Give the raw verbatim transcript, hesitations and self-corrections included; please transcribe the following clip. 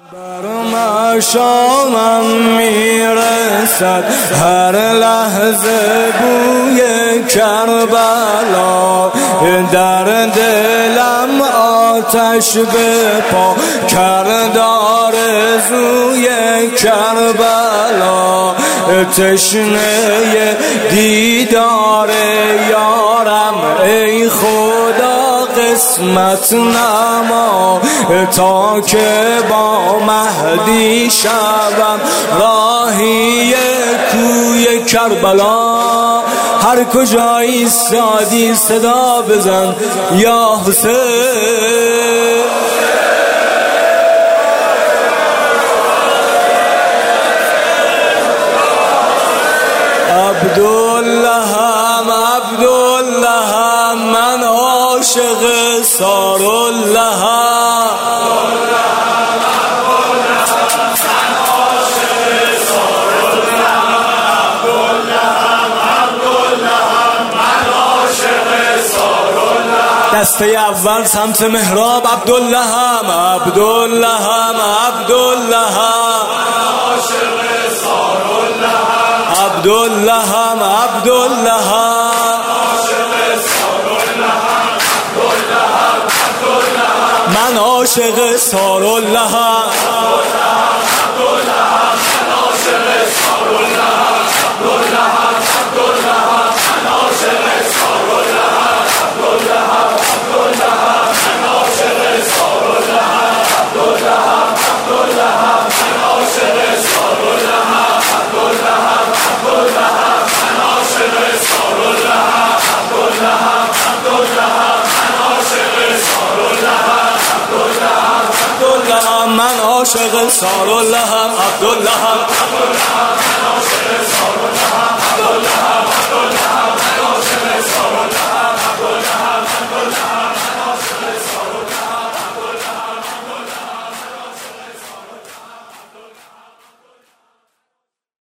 بر مشامم میرسد هر لحظه بوی کربلا، در دلم آتش به پا کرد آرزوی کربلا، تشنه دیدار یارم ای خدا قسمت نما، تا که با مهدی شبم راهی کوی کربلا. هر کجا ایستادی صدا بزن یا حسین. عبداللهم عبداللهم من عاشق ساراللهم، دسته اول سمت محراب عبداللهم عبداللهم عبداللهم عبداللهم عبداللهم من عاشق ساراللهم، من عاشق ساراللهم عبداللهم.